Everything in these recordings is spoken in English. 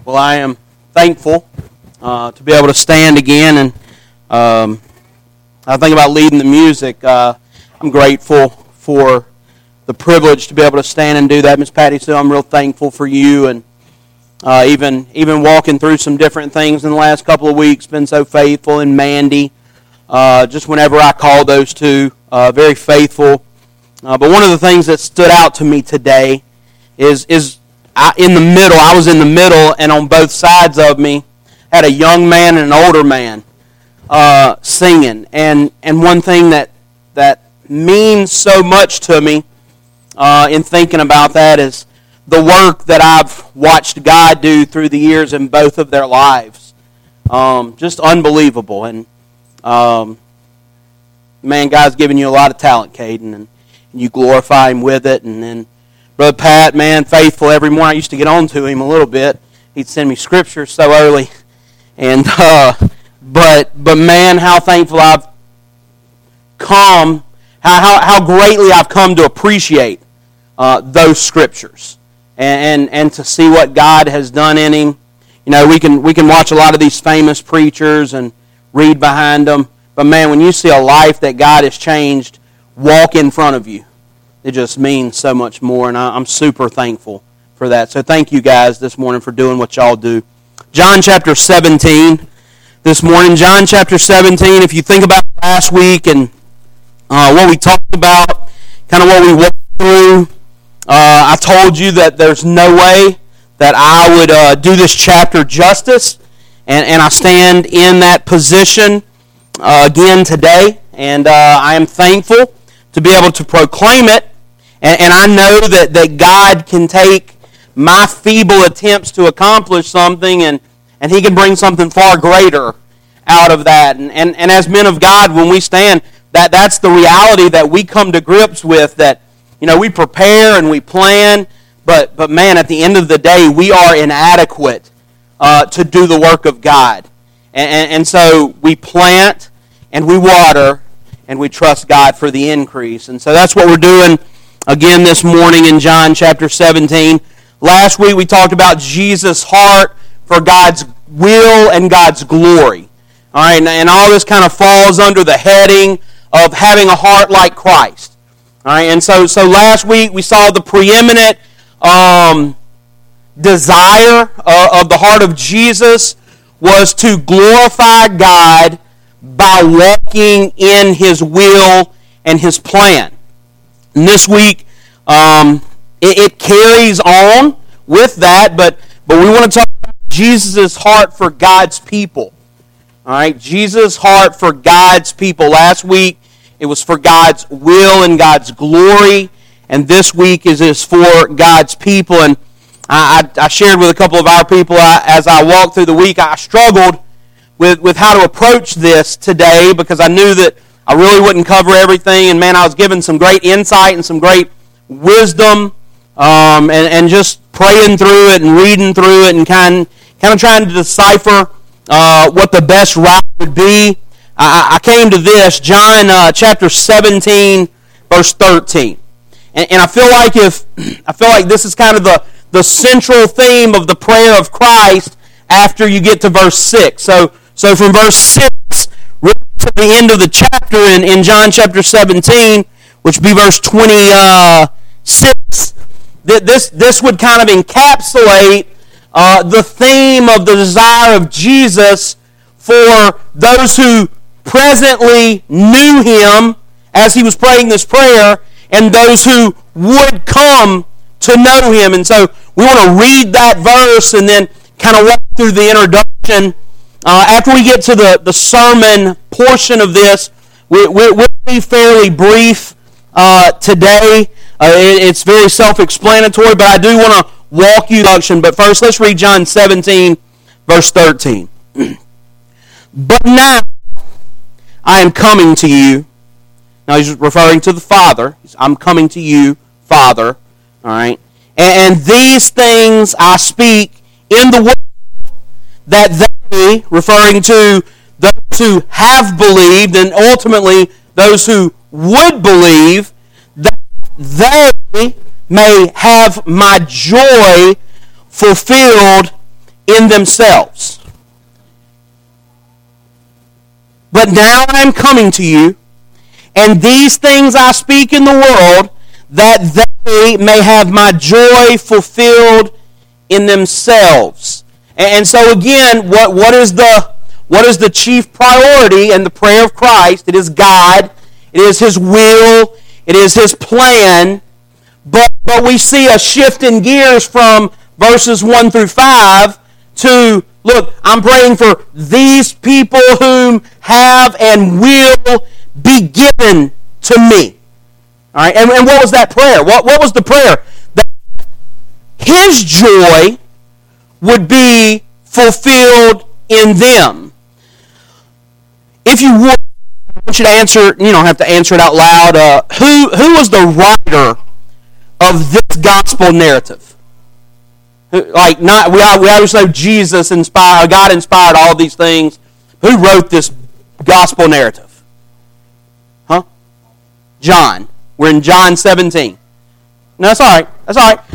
Well, I am thankful to be able to stand again, and I think about leading the music. I'm grateful for the privilege to be able to stand and do that, Miss Patty. So I'm real thankful for you, and even walking through some different things in the last couple of weeks. Been so faithful, and Mandy, just whenever I call those two, very faithful. But one of the things that stood out to me today is I was in the middle, and on both sides of me had a young man and an older man singing. And one thing that means so much to me in thinking about that is the work that I've watched God do through the years in both of their lives. Just unbelievable. And man, God's given you a lot of talent, Caden, and you glorify Him with it. And then Brother Pat, man, faithful every morning. I used to get on to him a little bit. He'd send me scripture so early. And but man, how thankful I've come, how greatly I've come to appreciate those scriptures and to see what God has done in him. You know, we can watch a lot of these famous preachers and read behind them, but man, when you see a life that God has changed walk in front of you, it just means so much more, and I'm super thankful for that. So thank you guys this morning for doing what y'all do. John chapter 17 this morning. John chapter 17, if you think about last week and what we talked about, kind of what we walked through, I told you that there's no way that I would do this chapter justice, and I stand in that position again today, and I am thankful to be able to proclaim it. And I know that God can take my feeble attempts to accomplish something and He can bring something far greater out of that. And as men of God, when we stand, that's the reality that we come to grips with, that, you know, we prepare and we plan, but man, at the end of the day, we are inadequate to do the work of God. And so we plant and we water and we trust God for the increase. And so that's what we're doing again this morning in John chapter 17. Last week we talked about Jesus' heart for God's will and God's glory. All right, and all this kind of falls under the heading of having a heart like Christ. All right, and so last week we saw the preeminent desire of the heart of Jesus was to glorify God by walking in His will and His plan. And this week, it carries on with that, but we want to talk about Jesus' heart for God's people. All right, Jesus' heart for God's people. Last week, it was for God's will and God's glory, and this week is for God's people. And I shared with a couple of our people as I walked through the week, I struggled with how to approach this today because I knew that I really wouldn't cover everything, and man, I was given some great insight and some great wisdom, and just praying through it and reading through it and kind of trying to decipher what the best route would be. I came to this, John chapter 17, verse 13, and I feel like this is kind of the central theme of the prayer of Christ after you get to verse 6. So from verse 6 to the end of the chapter in John chapter 17, which would be verse 26, this would kind of encapsulate the theme of the desire of Jesus for those who presently knew Him as He was praying this prayer and those who would come to know Him. And so we want to read that verse and then kind of walk through the introduction. After we get to the sermon portion of this, we'll be fairly brief today. It's very self-explanatory, but I do want to walk you through the introduction. But first, let's read John 17, verse 13. But now I am coming to you. Now he's referring to the Father. I'm coming to you, Father. All right. And these things I speak in the world, that they, referring to those who have believed and ultimately those who would believe, that they may have my joy fulfilled in in themselves. But now I am coming to you, and these things I speak in the world, that they may have my joy fulfilled in themselves. And so again, what is the chief priority in the prayer of Christ? It is God. It is His will. It is His plan. But we see a shift in gears from verses 1 through 5 to, look, I'm praying for these people whom have and will be given to me. All right, and what was that prayer? What was the prayer? That His joy would be fulfilled in them. If you would, I want you to answer, you don't have to answer it out loud. Who was the writer of this gospel narrative? Like, not we always know Jesus inspired, God inspired all these things. Who wrote this gospel narrative? Huh? John. We're in John 17. No, that's all right. That's all right.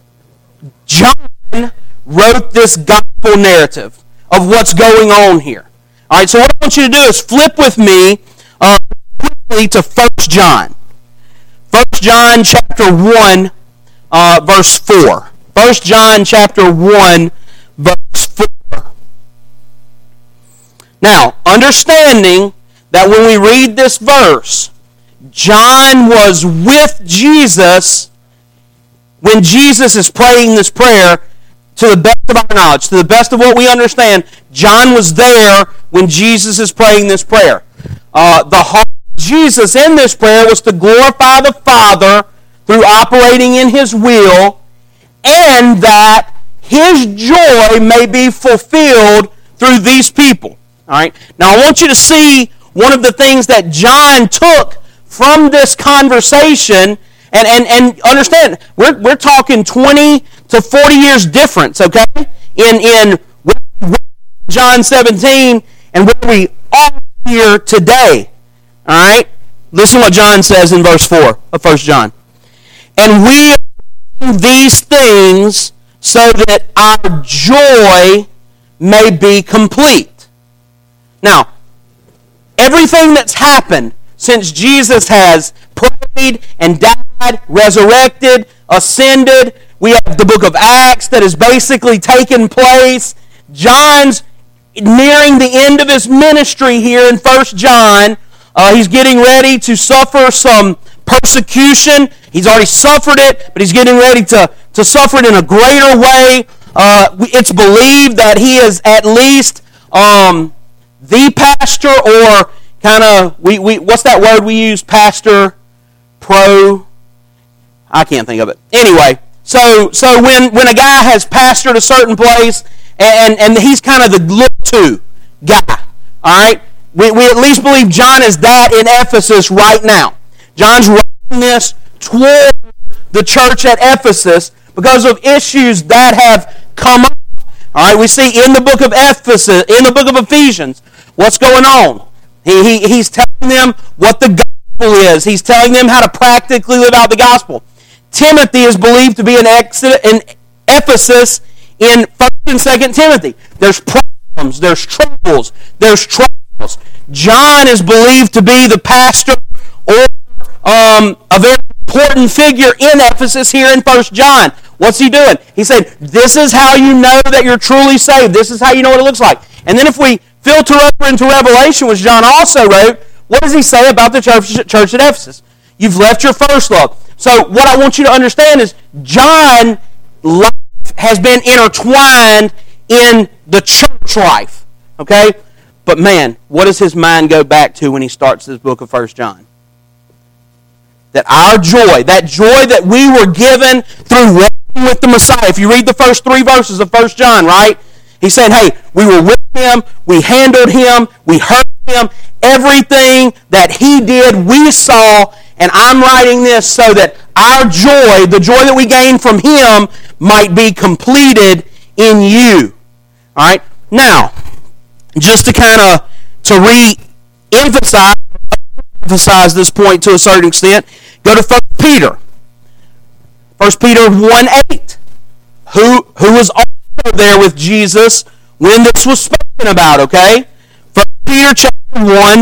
John wrote this gospel narrative of what's going on here. All right, so what I want you to do is flip with me quickly to 1 John. 1 John chapter 1, verse 4. 1 John chapter 1, verse 4. Now, understanding that when we read this verse, John was with Jesus when Jesus is praying this prayer, to the best of our knowledge, to the best of what we understand. John was there when Jesus is praying this prayer. The heart of Jesus in this prayer was to glorify the Father through operating in His will, and that His joy may be fulfilled through these people. All right. Now I want you to see one of the things that John took from this conversation, and understand, we're talking 20 to 40 years difference, okay? In John 17 and where we are here today. All right? Listen what John says in verse 4 of 1 John. And we are these things so that our joy may be complete. Now, everything that's happened since Jesus has prayed and died, resurrected, ascended, we have the book of Acts that has basically taken place. John's nearing the end of his ministry here in 1 John. He's getting ready to suffer some persecution. He's already suffered it, but he's getting ready to suffer it in a greater way. It's believed that he is at least the pastor, or kind of, what's that word we use? Pastor, pro? I can't think of it. Anyway, so when a guy has pastored a certain place, and he's kind of the look-to guy, all right? We at least believe John is that in Ephesus right now. John's writing this toward the church at Ephesus because of issues that have come up. All right, we see in the book of Ephesians, what's going on. He's telling them what the gospel is. He's telling them how to practically live out the gospel. Timothy is believed to be in Ephesus in 1 and 2 Timothy. There's problems, there's troubles, there's trials. John is believed to be the pastor or a very important figure in Ephesus here in 1 John. What's he doing? He said, this is how you know that you're truly saved. This is how you know what it looks like. And then if we filter over into Revelation, which John also wrote, what does he say about the church at Ephesus? You've left your first love. So what I want you to understand is John's life has been intertwined in the church life. Okay? But man, what does his mind go back to when he starts this book of 1 John? That our joy, that joy that we were given through walking with the Messiah. If you read the first 3 verses of 1 John, right? He's saying, hey, we were with Him, we handled Him, we heard Him, everything that He did, we saw, and I'm writing this so that our joy, the joy that we gain from Him, might be completed in you. All right? Now, just to kind of, to re-emphasize this point to a certain extent, go to 1 Peter. 1 Peter 1:8. Who was there with Jesus when this was spoken about, okay? 1 Peter chapter 1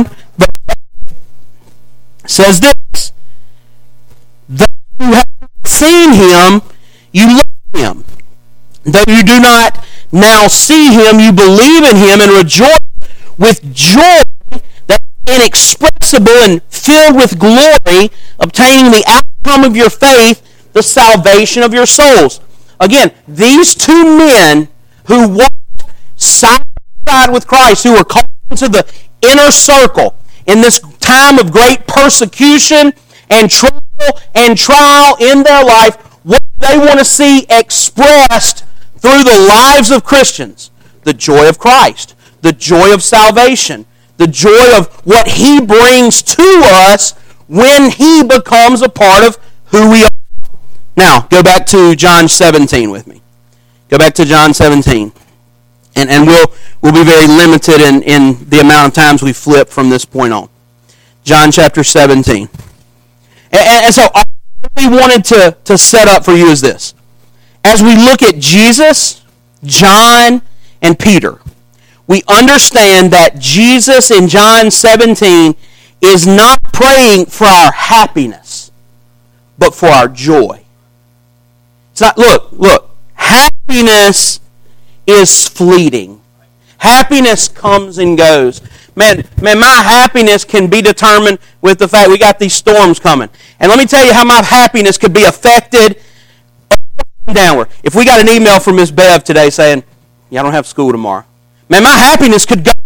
says this, though you have seen him, you love him. Though you do not now see him, you believe in him and rejoice with joy that is inexpressible and filled with glory, obtaining the outcome of your faith, the salvation of your souls. Again, these two men who walked side by side with Christ, who were called into the inner circle in this time of great persecution and trouble and trial in their life, what they want to see expressed through the lives of Christians: the joy of Christ, the joy of salvation, the joy of what He brings to us when He becomes a part of who we are. Now, go back to John 17 with me. Go back to John 17. And we'll be very limited in the amount of times we flip from this point on. John chapter 17. And so all we wanted to set up for you is this. As we look at Jesus, John, and Peter, we understand that Jesus in John 17 is not praying for our happiness, but for our joy. It's not, look, happiness is fleeting. Happiness comes and goes. Man, my happiness can be determined with the fact we got these storms coming. And let me tell you how my happiness could be affected downward. If we got an email from Miss Bev today saying, "Yeah, I don't have school tomorrow," man, my happiness could go.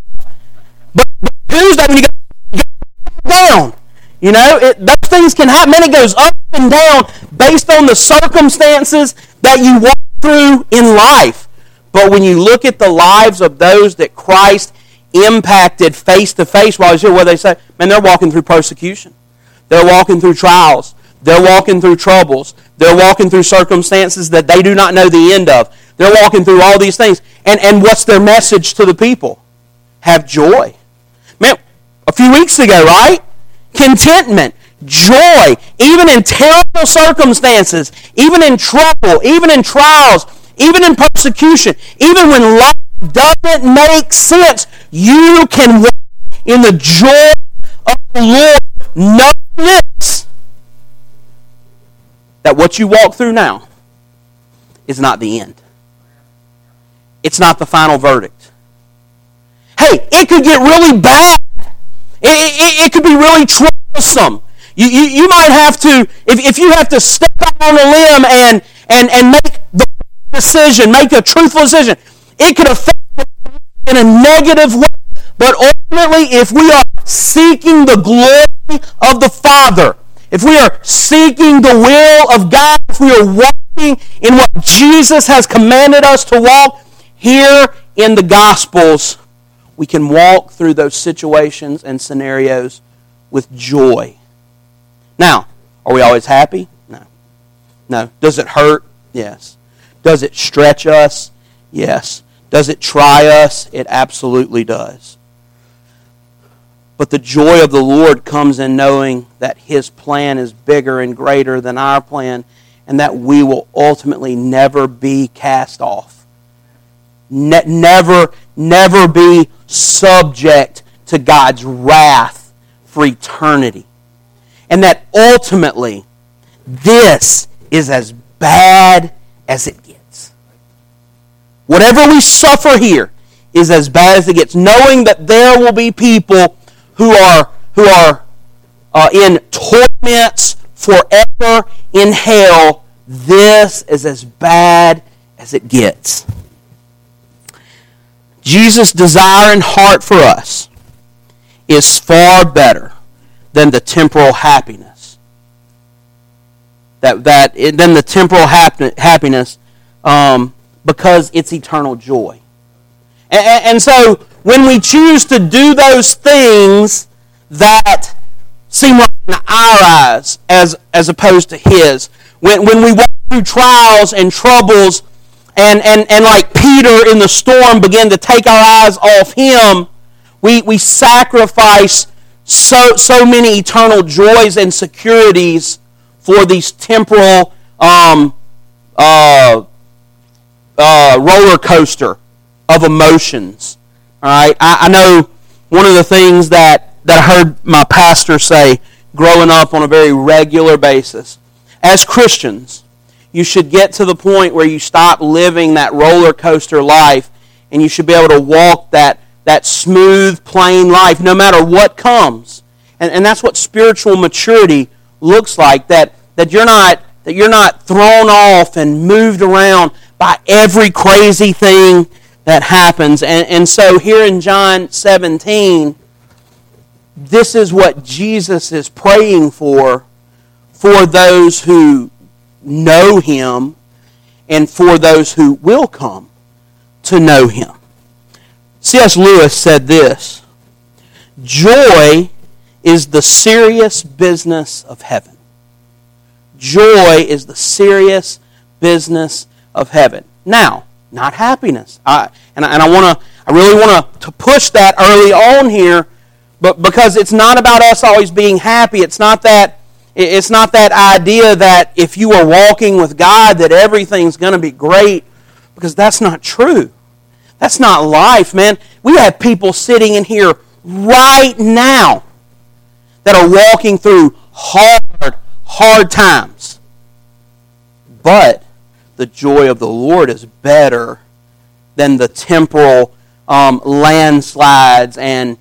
But Tuesday when you go down, you know, those things can happen. Man, it goes up and down based on the circumstances that you walk through in life. But when you look at the lives of those that Christ impacted face to face while He was here, what they say, man, they're walking through persecution. They're walking through trials. They're walking through troubles. They're walking through circumstances that they do not know the end of. They're walking through all these things. And what's their message to the people? Have joy. Man, a few weeks ago, right? Contentment, joy, even in terrible circumstances, even in trouble, even in trials, even in persecution, even when life doesn't make sense, you can walk in the joy of the Lord, knowing this, that what you walk through now is not the end. It's not the final verdict. Hey, it could get really bad. It could be really troublesome. You might have to, if you have to step out on a limb and make the decision, make a truthful decision, it could affect you in a negative way. But ultimately, if we are seeking the glory of the Father, if we are seeking the will of God, if we are walking in what Jesus has commanded us to walk, here in the Gospels, we can walk through those situations and scenarios with joy. Now, are we always happy? No. Does it hurt? Yes. Does it stretch us? Yes. Does it try us? It absolutely does. But the joy of the Lord comes in knowing that His plan is bigger and greater than our plan, and that we will ultimately never be cast off. Never be subject to God's wrath for eternity. And that ultimately, this is as bad as it gets. Whatever we suffer here is as bad as it gets. Knowing that there will be people who are in torments forever in hell, this is as bad as it gets. Jesus' desire and heart for us is far better than the temporal happiness. Than the temporal happiness, because it's eternal joy. And so when we choose to do those things that seem right in our eyes as opposed to His, when we walk through trials and troubles and like Peter in the storm begin to take our eyes off Him, we sacrifice so many eternal joys and securities for these temporal roller coaster of emotions. All right, I know one of the things that I heard my pastor say growing up on a very regular basis. As Christians, you should get to the point where you stop living that roller coaster life, and you should be able to walk that smooth, plain life no matter what comes. And that's what spiritual maturity looks like, that you're not thrown off and moved around by every crazy thing that happens. And so here in John 17, this is what Jesus is praying for those who know Him and for those who will come to know Him. C.S. Lewis said this: joy is the serious business of heaven. Joy is the serious business of heaven. Now, not happiness. I really want to push that early on here, but because it's not about us always being happy. It's not that idea that if you are walking with God that everything's going to be great, because that's not true. That's not life, man. We have people sitting in here right now that are walking through hard times. But the joy of the Lord is better than the temporal landslides and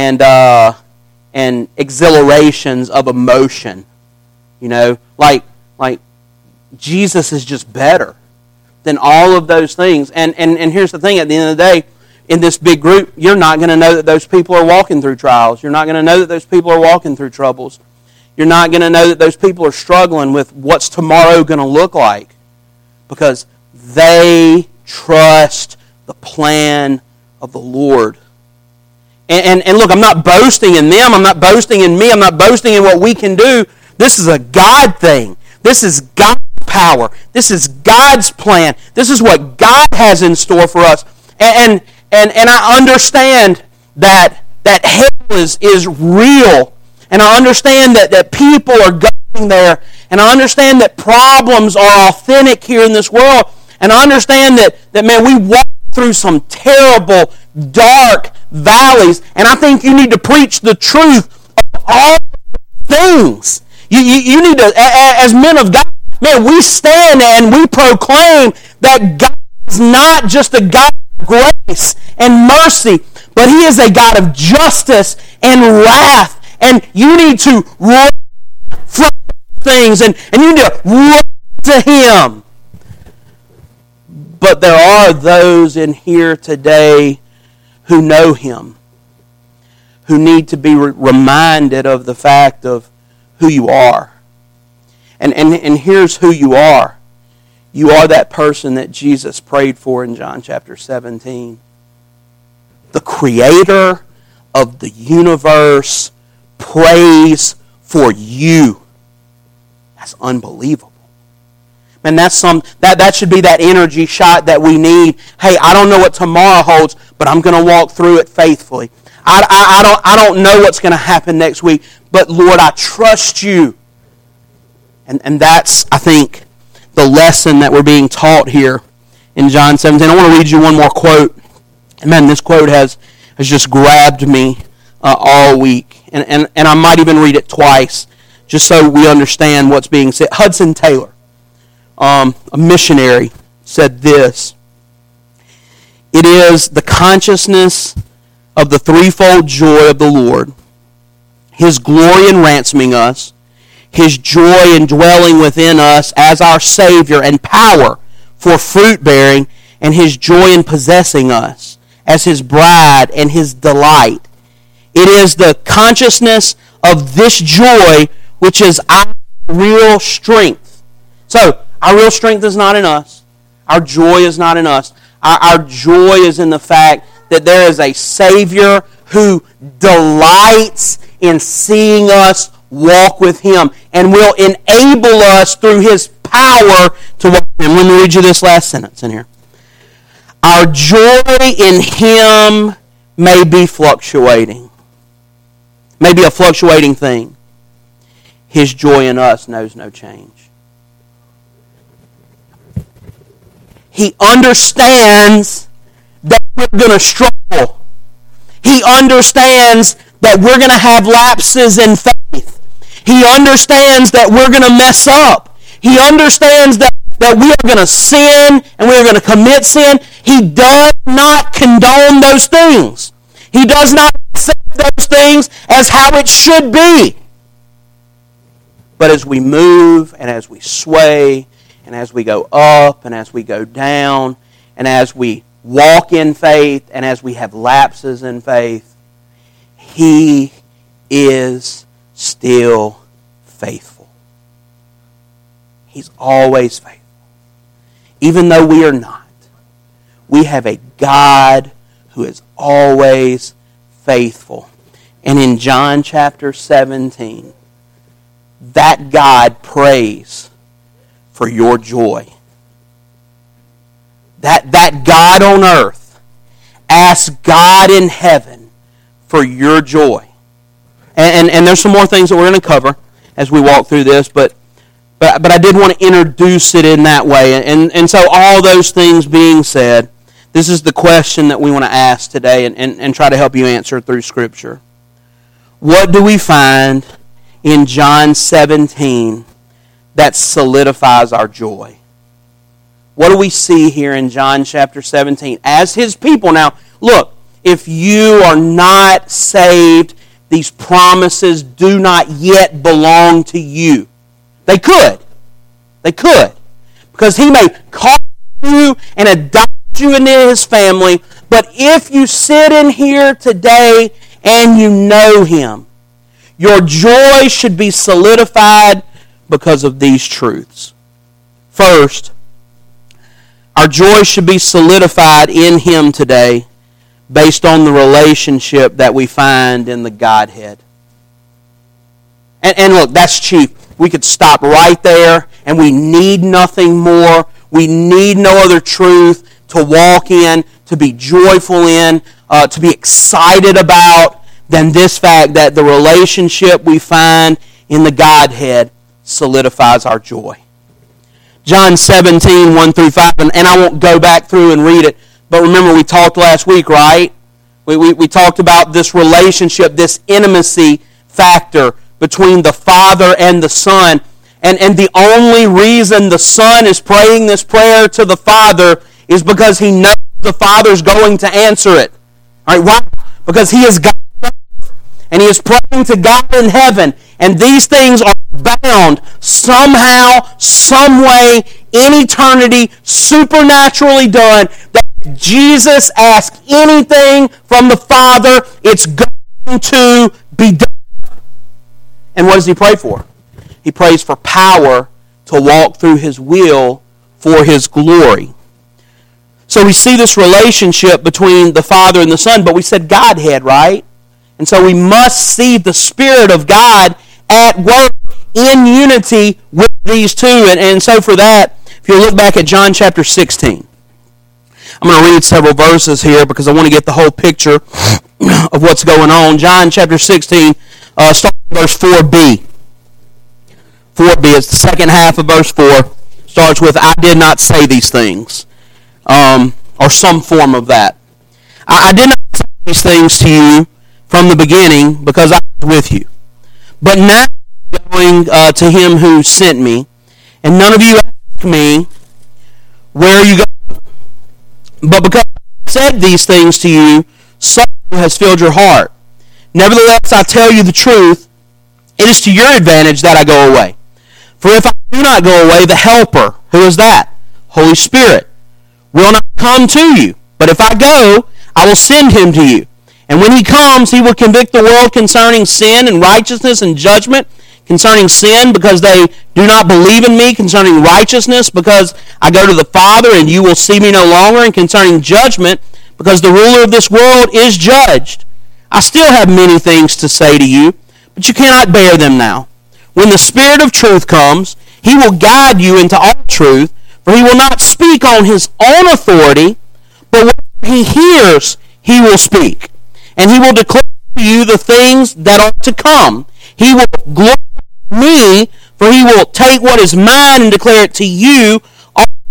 exhilarations of emotion. You know, like Jesus is just better than all of those things. And here's the thing, at the end of the day, in this big group, you're not going to know that those people are walking through trials. You're not going to know that those people are walking through troubles. You're not going to know that those people are struggling with what's tomorrow going to look like, because they trust the plan of the Lord. And look, I'm not boasting in them. I'm not boasting in me. I'm not boasting in what we can do. This is a God thing. This is God's power. This is God's plan. This is what God has in store for us. And I understand that hell is real. And I understand that people are going there. And I understand that problems are authentic here in this world. And I understand that man, we walk through some terrible, dark valleys. And I think you need to preach the truth of all things. You need to, as men of God, man, we stand and we proclaim that God is not just a God of grace and mercy, but He is a God of justice and wrath. And you need to run from things, and you need to run to Him. But there are those in here today who know Him, who need to be reminded of the fact of who you are. And here's who you are. You are that person that Jesus prayed for in John chapter 17. The Creator of the universe prays for you. That's unbelievable. Man, that should be that energy shot that we need. Hey, I don't know what tomorrow holds, but I'm going to walk through it faithfully. I don't know what's going to happen next week, but Lord, I trust you. And that's, I think, the lesson that we're being taught here in John 17. I want to read you one more quote. And man, this quote has just grabbed me all week. And I might even read it twice, just so we understand what's being said. Hudson Taylor, a missionary, said this: "It is the consciousness of the threefold joy of the Lord, His glory in ransoming us, His joy in dwelling within us as our Savior and power for fruit-bearing, and His joy in possessing us as His bride and His delight. It is the consciousness of this joy which is our real strength." So, our real strength is not in us. Our joy is not in us. Our joy is in the fact that there is a Savior who delights in seeing us walk with Him and will enable us through His power to walk with Him. Let me read you this last sentence in here. Our joy in Him may be fluctuating. May be a fluctuating thing. His joy in us knows no change. He understands that we're going to struggle. He understands that we're going to have lapses in faith. He understands that we're going to mess up. He understands that we are going to sin and we are going to commit sin. He does not condone those things. He does not accept those things as how it should be. But as we move and as we sway and as we go up and as we go down and as we walk in faith and as we have lapses in faith, He is still faithful. He's always faithful. Even though we are not, we have a God who is always faithful. And in John chapter 17, that God prays for your joy. That God on earth asks God in heaven for your joy. And there's some more things that we're going to cover as we walk through this, but I did want to introduce it in that way. And so all those things being said, this is the question that we want to ask today and try to help you answer through Scripture. What do we find in John 17 that solidifies our joy? What do we see here in John chapter 17? As His people, now, look, if you are not saved, these promises do not yet belong to you. They could. They could. Because He may call you and adopt you into His family, but if you sit in here today and you know Him, your joy should be solidified because of these truths. First, our joy should be solidified in Him today based on the relationship that we find in the Godhead. And look, that's cheap. We could stop right there, and we need nothing more. We need no other truth to walk in, to be joyful in, to be excited about than this fact that the relationship we find in the Godhead solidifies our joy. John 17, 1 through 5, and I won't go back through and read it, but remember we talked last week, right? We talked about this relationship, this intimacy factor between the Father and the Son. And the only reason the Son is praying this prayer to the Father is because he knows the Father's going to answer it. All right, why? Because he is God on earth, and he is praying to God in heaven. And these things are bound somehow, some way, in eternity, supernaturally done, that if Jesus asks anything from the Father, it's going to be done. And what does he pray for? He prays for power to walk through his will for his glory. So we see this relationship between the Father and the Son, but we said Godhead, right? And so we must see the Spirit of God at work in unity with these two. And so for that, if you look back at John chapter 16, I'm going to read several verses here because I want to get the whole picture of what's going on. John chapter 16, starting verse 4b. 4b, it's the second half of verse 4. Starts with, I did not say these things. Or some form of that. I did not say these things to you from the beginning because I was with you. But now I'm going to him who sent me, and none of you ask me, where are you going? But because I said these things to you, sorrow has filled your heart. Nevertheless, I tell you the truth, it is to your advantage that I go away. For if I do not go away, the Helper, who is that? Holy Spirit, will not come to you. But if I go, I will send him to you. And when he comes, he will convict the world concerning sin and righteousness and judgment. Concerning sin, because they do not believe in me. Concerning righteousness, because I go to the Father and you will see me no longer. And concerning judgment, because the ruler of this world is judged. I still have many things to say to you, but you cannot bear them now. When the Spirit of truth comes, he will guide you into all truth, for he will not speak on his own authority, but whatever he hears, he will speak. And he will declare to you the things that are to come. He will glorify me, for he will take what is mine and declare it to you. Also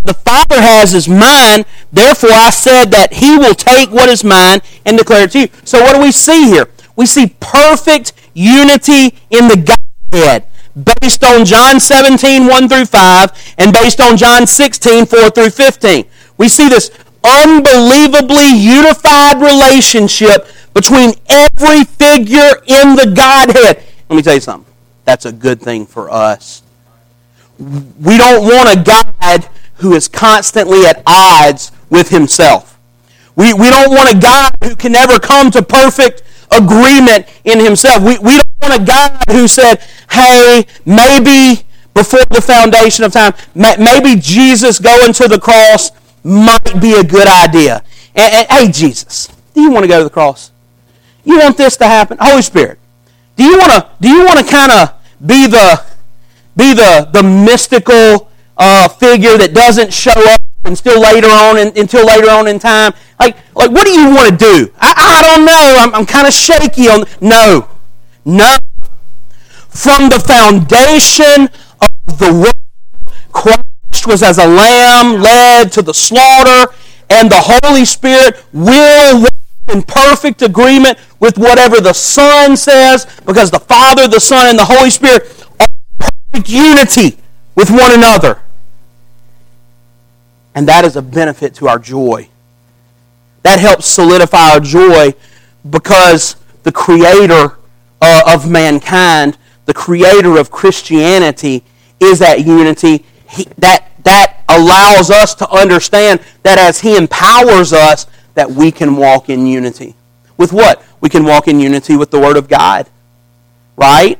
the Father has is mine, therefore I said that he will take what is mine and declare it to you. So what do we see here? We see perfect unity in the Godhead, based on John 17, 1 through 5, and based on John 16, 4 through 15. We see this unbelievably unified relationship between every figure in the Godhead. Let me tell you something. That's a good thing for us. We don't want a God who is constantly at odds with himself. We don't want a God who can never come to perfect agreement in himself. We don't want a God who said, hey, maybe before the foundation of time, maybe Jesus going to the cross might be a good idea. And hey, Jesus, do you want to go to the cross? You want this to happen? Holy Spirit, do you want to kind of be the mystical figure that doesn't show up until later on in time? Like what do you want to do? I don't know. I'm kind of shaky on. No. From the foundation of the world, Christ was as a lamb led to the slaughter, and the Holy Spirit will walk in perfect agreement with whatever the Son says, because the Father, the Son, and the Holy Spirit are in perfect unity with one another. And that is a benefit to our joy. That helps solidify our joy, because the Creator of mankind, the Creator of Christianity, is that unity. That allows us to understand that as He empowers us, that we can walk in unity. With what? We can walk in unity with the Word of God. Right?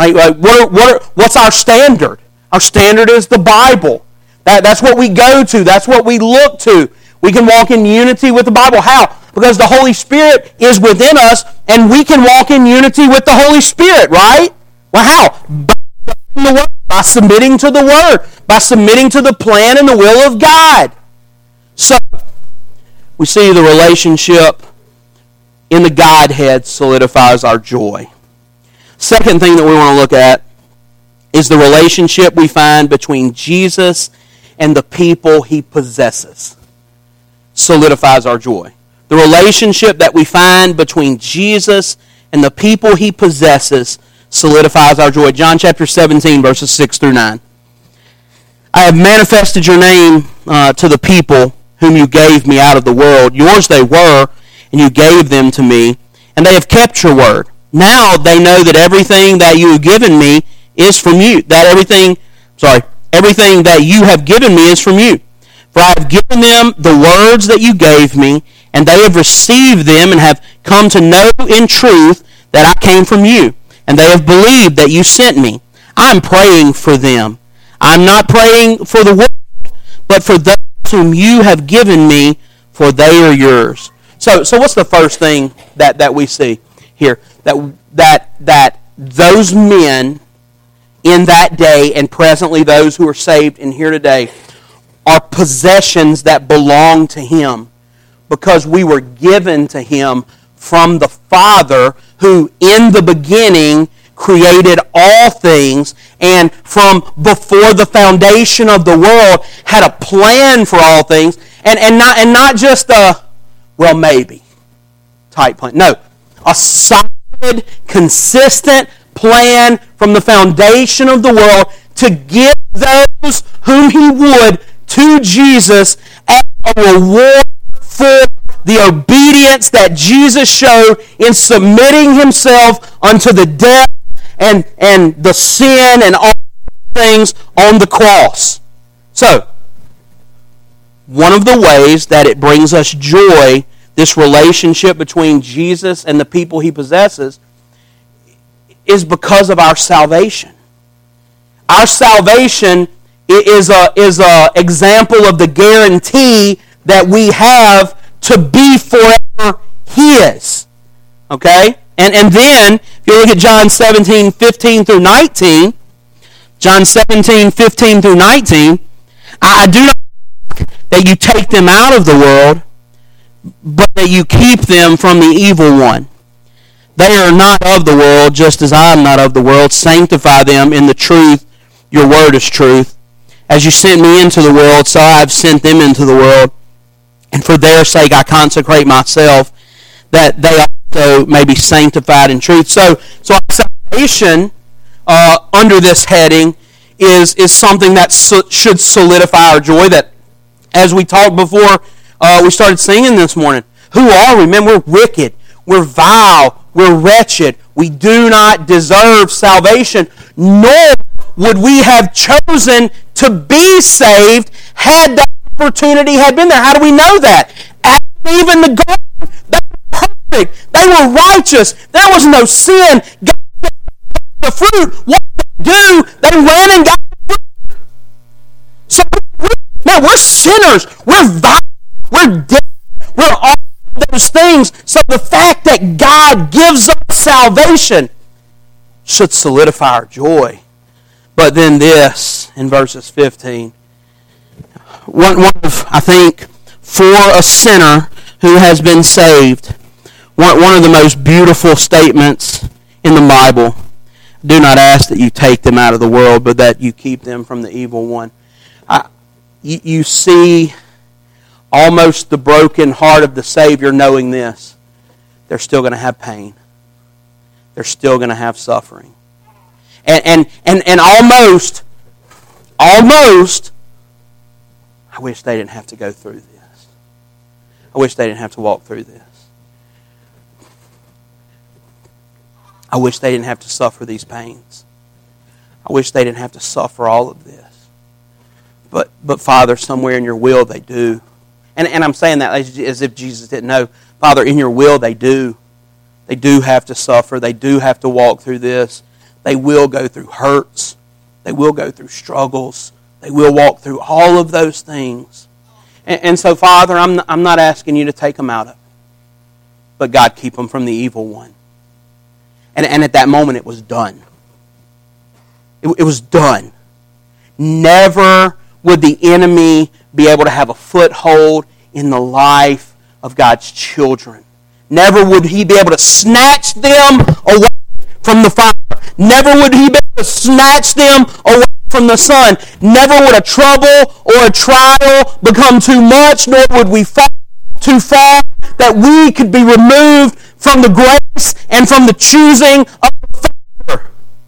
What's our standard? Our standard is the Bible. That's what we go to. That's what we look to. We can walk in unity with the Bible. How? Because the Holy Spirit is within us, and we can walk in unity with the Holy Spirit, right? Well, how? By submitting to the Word. By submitting to the plan and the will of God. So, we see the relationship in the Godhead solidifies our joy. Second thing that we want to look at is the relationship we find between Jesus and the people He possesses. Solidifies our joy. The relationship that we find between Jesus and the people He possesses solidifies our joy. John chapter 17, verses 6 through 9. I have manifested your name to the people whom you gave me out of the world. Yours they were, and you gave them to me, and they have kept your word. Now they know that everything that you have given me is from you. Everything that you have given me is from you. For I have given them the words that you gave me, and they have received them and have come to know in truth that I came from you, and they have believed that you sent me. I am praying for them. I am not praying for the world, but for those whom you have given me, for they are yours. So what's the first thing that we see here? That those men in that day, and presently those who are saved in here today, are possessions that belong to Him, because we were given to Him from the Father, who in the beginning created all things, and from before the foundation of the world had a plan for all things, and not just a well maybe type plan. No, a solid, consistent plan from the foundation of the world to give those whom He would to Jesus as a reward for the obedience that Jesus showed in submitting Himself unto the death and the sin and all things on the cross. So, one of the ways that it brings us joy, this relationship between Jesus and the people He possesses, is because of our salvation. Our salvation is a example of the guarantee that we have to be forever His. Okay? And then, if you look at John 17, 15 through 19, John 17, 15 through 19, I do not ask that you take them out of the world, but that you keep them from the evil one. They are not of the world, just as I am not of the world. Sanctify them in the truth. Your word is truth. As you sent me into the world, so I have sent them into the world. And for their sake I consecrate myself, that they also may be sanctified in truth. So our salvation under this heading is something that should solidify our joy. That, as we talked before we started singing this morning, who are we? Man, we're wicked. We're vile. We're wretched. We do not deserve salvation, nor would we have chosen to be saved had that opportunity had been there. How do we know that? Adam and Eve in the garden, they were perfect. They were righteous. There was no sin. God said, the fruit. What did they do? They ran and got the fruit. So, man, we're sinners. We're vile. We're dead. We're all those things. So the fact that God gives us salvation should solidify our joy. But then this, in verses 15, one of, I think, for a sinner who has been saved, one of the most beautiful statements in the Bible. Do not ask that you take them out of the world, but that you keep them from the evil one. You see almost the broken heart of the Savior knowing this. They're still going to have pain. They're still going to have suffering. And almost, I wish they didn't have to go through this. I wish they didn't have to walk through this. I wish they didn't have to suffer these pains. I wish they didn't have to suffer all of this. But Father, somewhere in your will they do. And I'm saying that as if Jesus didn't know. Father, in your will they do. They do have to suffer. They do have to walk through this. They will go through hurts. They will go through struggles. They will walk through all of those things. And so, Father, I'm not asking you to take them out of it. But God, keep them from the evil one. And at that moment it was done. It was done. Never would the enemy be able to have a foothold in the life of God's children. Never would he be able to snatch them away from the Father. Never would he be able to snatch them away from the Son. Never would a trouble or a trial become too much, nor would we fall too far that we could be removed from the grace and from the choosing of the Father.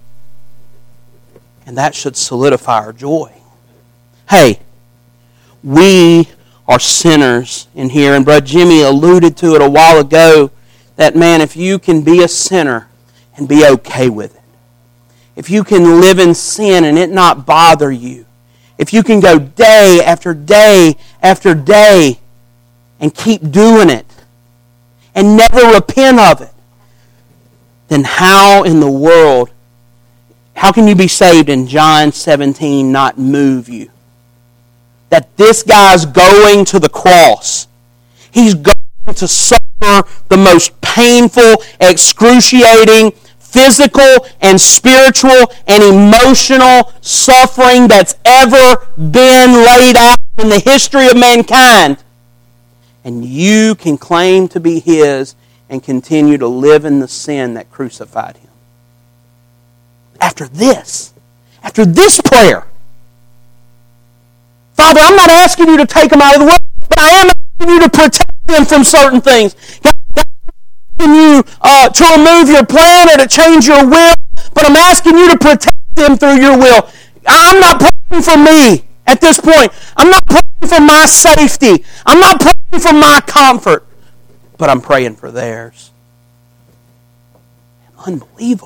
And that should solidify our joy. Hey, we are sinners in here. And Brother Jimmy alluded to it a while ago, that, man, if you can be a sinner and be okay with it, if you can live in sin and it not bother you, if you can go day after day after day and keep doing it and never repent of it, then how in the world, how can you be saved in John 17 not move you? That this guy's going to the cross. He's going to suffer the most painful, excruciating, physical and spiritual and emotional suffering that's ever been laid out in the history of mankind. And you can claim to be His and continue to live in the sin that crucified Him. After this prayer, Father, I'm not asking you to take them out of the world, but I am asking you to protect them from certain things. God, I'm asking you to remove your plan or to change your will, but I'm asking you to protect them through your will. I'm not praying for me at this point. I'm not praying for my safety. I'm not praying for my comfort, but I'm praying for theirs. Unbelievable.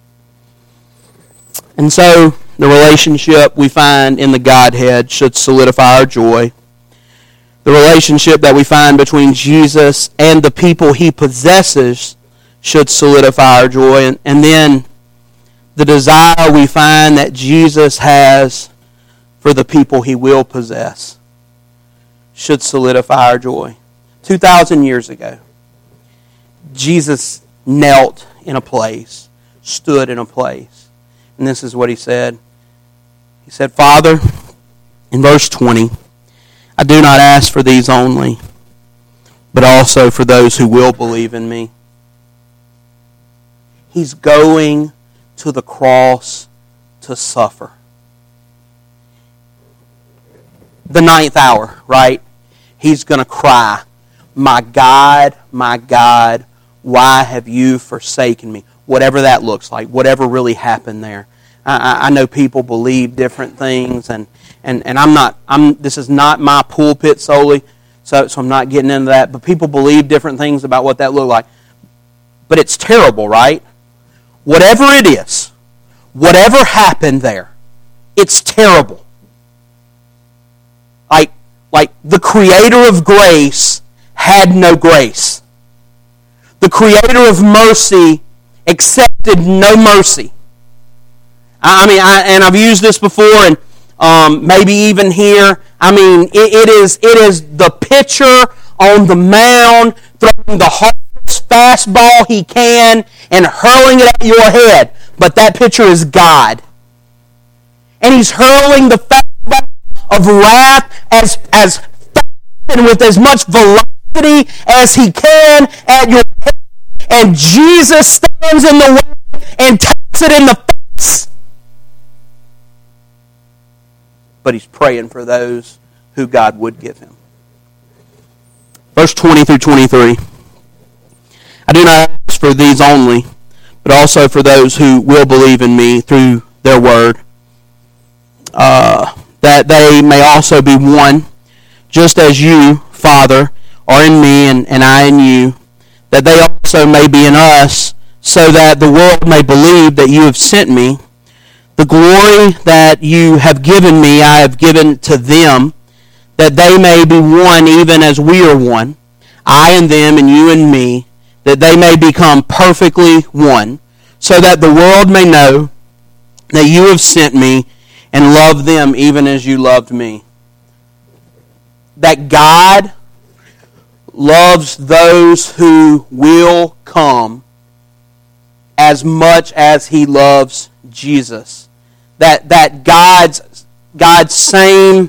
And so, the relationship we find in the Godhead should solidify our joy. The relationship that we find between Jesus and the people He possesses should solidify our joy. And then the desire we find that Jesus has for the people He will possess should solidify our joy. 2,000 years ago, Jesus knelt in a place, stood in a place. And this is what He said. He said, Father, in verse 20, I do not ask for these only, but also for those who will believe in me. He's going to the cross to suffer. the ninth hour, right? He's going to cry, my God, why have you forsaken me? Whatever that looks like, whatever really happened there. I know people believe different things, and this is not my pulpit solely, so I'm not getting into that, but people believe different things about what that looked like. But it's terrible, right? Whatever it is, whatever happened there, it's terrible. Like the Creator of grace had no grace. The Creator of mercy accepted no mercy. And I've used this before, and maybe even here. It is the pitcher on the mound throwing the hardest fastball he can and hurling it at your head. But that pitcher is God, and he's hurling the fastball of wrath as fast and with as much velocity as he can at your head. And Jesus stands in the way and takes it in the face. But he's praying for those who God would give him. Verse 20 through 23. I do not ask for these only, but also for those who will believe in me through their word, that they may also be one, just as you, Father, are in me and I in you, that they also may be in us, so that the world may believe that you have sent me. The glory that you have given me, I have given to them, that they may be one even as we are one, I and them and you and me, that they may become perfectly one, so that the world may know that you have sent me and loved them even as you loved me. That God loves those who will come as much as he loves Jesus. That God's same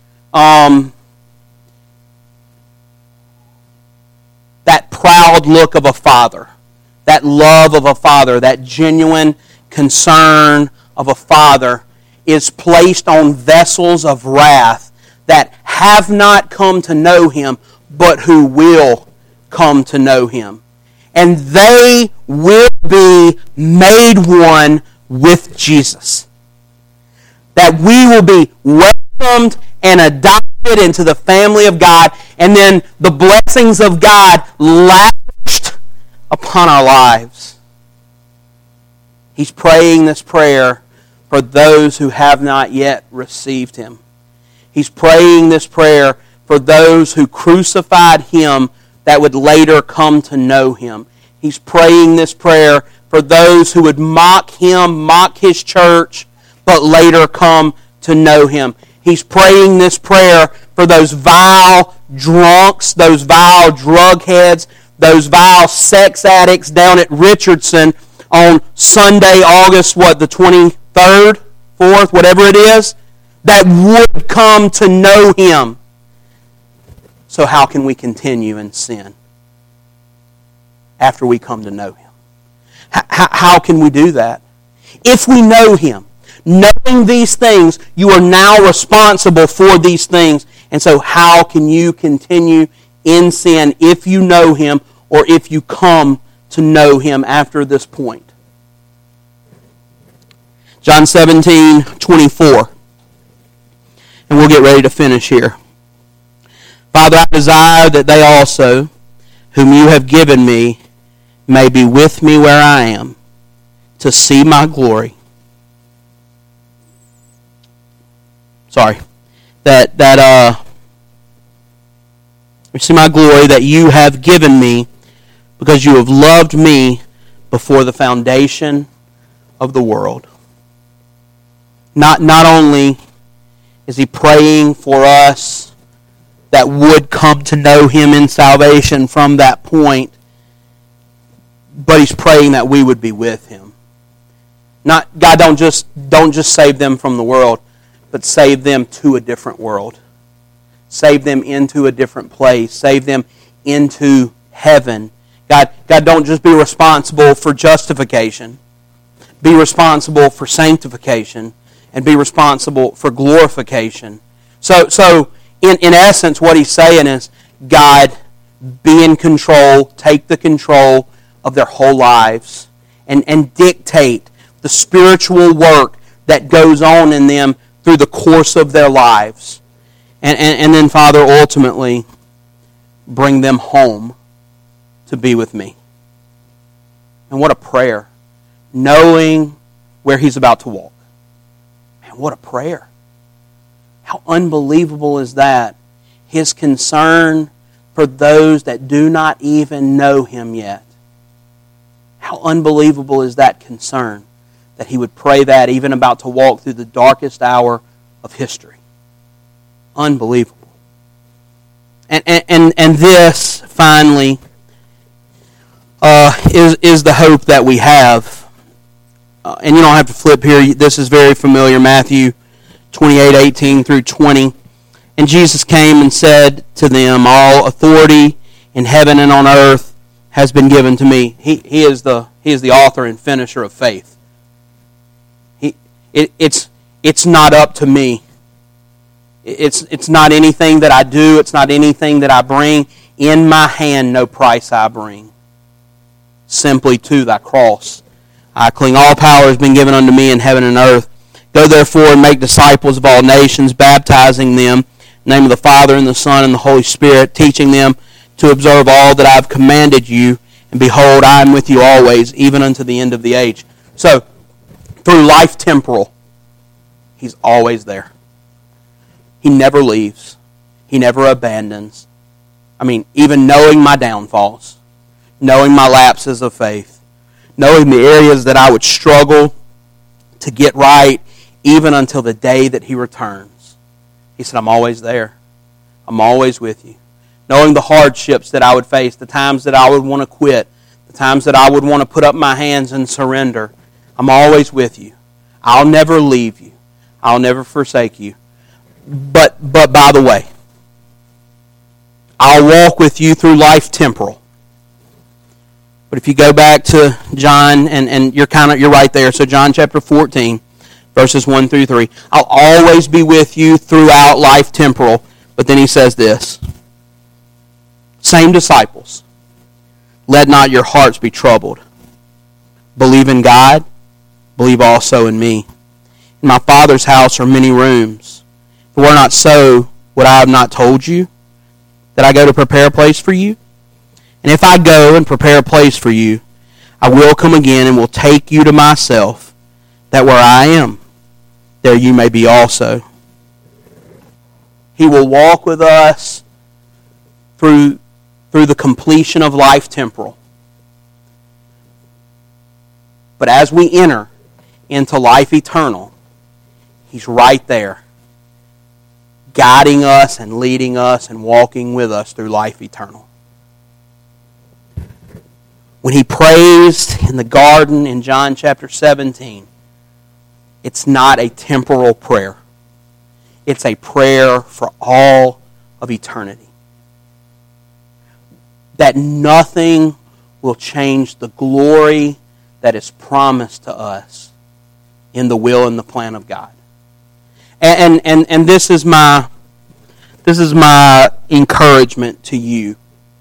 that proud look of a father, that love of a father, that genuine concern of a father is placed on vessels of wrath that have not come to know him, but who will come to know him. And they will be made one with Jesus. That we will be welcomed and adopted into the family of God, and then the blessings of God lavished upon our lives. He's praying this prayer for those who have not yet received him. He's praying this prayer for those who crucified him that would later come to know him. He's praying this prayer for those who would mock him, mock his church, but later come to know him. He's praying this prayer for those vile drunks, those vile drug heads, those vile sex addicts down at Richardson on Sunday, August, the 23rd, 4th, whatever it is, that would come to know him. So how can we continue in sin after we come to know him? How can we do that? If we know him, knowing these things, you are now responsible for these things. And so how can you continue in sin if you know him or if you come to know him after this point? John 17:24. And we'll get ready to finish here. Father, I desire that they also, whom you have given me, may be with me where I am, to see my glory. See my glory that you have given me, because you have loved me before the foundation of the world. Not only is he praying for us that would come to know him in salvation from that point, but he's praying that we would be with him. God, don't just save them from the world, but save them to a different world. Save them into a different place. Save them into heaven. God, don't just be responsible for justification. Be responsible for sanctification, and be responsible for glorification. So in essence, what he's saying is, God, be in control, take the control of their whole lives, and dictate the spiritual work that goes on in them through the course of their lives. And then, Father, ultimately, bring them home to be with me. And what a prayer. Knowing where he's about to walk. Man, what a prayer. How unbelievable is that? His concern for those that do not even know him yet. How unbelievable is that concern, that he would pray that even about to walk through the darkest hour of history. Unbelievable. And this, finally, is the hope that we have. And you don't have to flip here. This is very familiar. Matthew 28:18 through 20. And Jesus came and said to them, all authority in heaven and on earth has been given to me. He is the author and finisher of faith. It's not up to me. It's not anything that I do. It's not anything that I bring. In my hand no price I bring. Simply to thy cross I cling. All power has been given unto me in heaven and earth. Go therefore and make disciples of all nations, baptizing them in the name of the Father and the Son and the Holy Spirit, teaching them to observe all that I have commanded you. And behold, I am with you always, even unto the end of the age. So, through life temporal, he's always there. He never leaves. He never abandons. I mean, even knowing my downfalls, knowing my lapses of faith, knowing the areas that I would struggle to get right, even until the day that he returns. He said, I'm always there. I'm always with you. Knowing the hardships that I would face, the times that I would want to quit, the times that I would want to put up my hands and surrender, I'm always with you. I'll never leave you. I'll never forsake you. But by the way, I'll walk with you through life temporal. But if you go back to John, and you're right there, so John chapter 14, verses 1 through 3, I'll always be with you throughout life temporal. But then he says this, same disciples, let not your hearts be troubled. Believe in God, believe also in me. In my Father's house are many rooms. If it were not so, would I have not told you that I go to prepare a place for you? And if I go and prepare a place for you, I will come again and will take you to myself, that where I am, there you may be also. He will walk with us through the completion of life temporal. But as we enter into life eternal, he's right there, guiding us and leading us and walking with us through life eternal. When he prays in the garden in John chapter 17, it's not a temporal prayer. It's a prayer for all of eternity. That nothing will change the glory that is promised to us in the will and the plan of God. And this is my encouragement to you.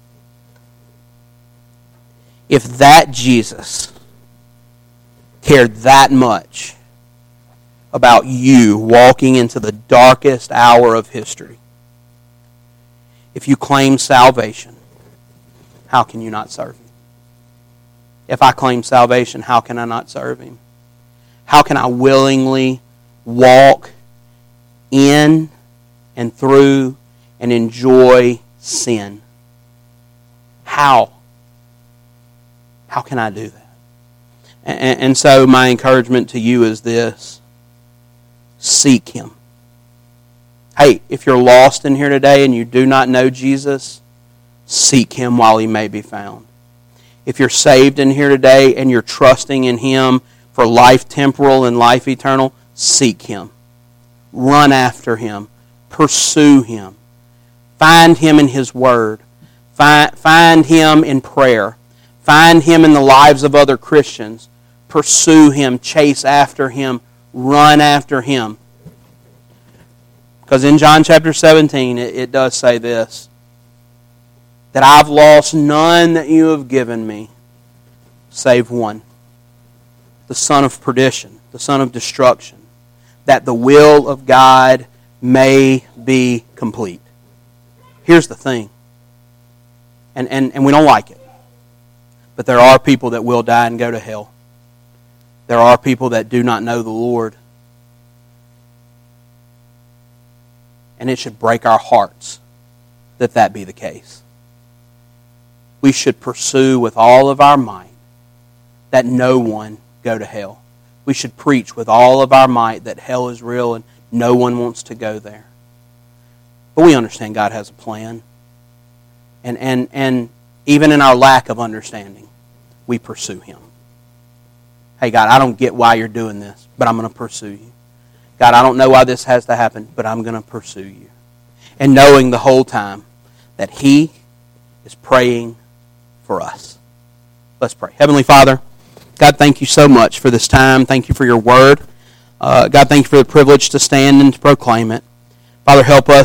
If that Jesus cared that much about you walking into the darkest hour of history, if you claim salvation, how can you not serve him? If I claim salvation, how can I not serve him? How can I willingly walk in and through and enjoy sin? How? How can I do that? And so my encouragement to you is this. Seek him. Hey, if you're lost in here today and you do not know Jesus, seek him while he may be found. If you're saved in here today and you're trusting in him for life temporal and life eternal, seek him. Run after him. Pursue him. Find him in his word. Find him in prayer. Find him in the lives of other Christians. Pursue him. Chase after him. Run after him. Because in John chapter 17, it does say this, that I've lost none that you have given me, save one, the son of perdition, the son of destruction, that the will of God may be complete. Here's the thing, and we don't like it, but there are people that will die and go to hell. There are people that do not know the Lord. And it should break our hearts that that be the case. We should pursue with all of our might that no one go to hell. We should preach with all of our might that hell is real and no one wants to go there. But we understand God has a plan. And even in our lack of understanding, we pursue Him. Hey, God, I don't get why you're doing this, but I'm going to pursue you. God, I don't know why this has to happen, but I'm going to pursue you. And knowing the whole time that He is praying for us. Let's pray. Heavenly Father, God, thank you so much for this time. Thank you for your word. God, thank you for the privilege to stand and to proclaim it. Father, help us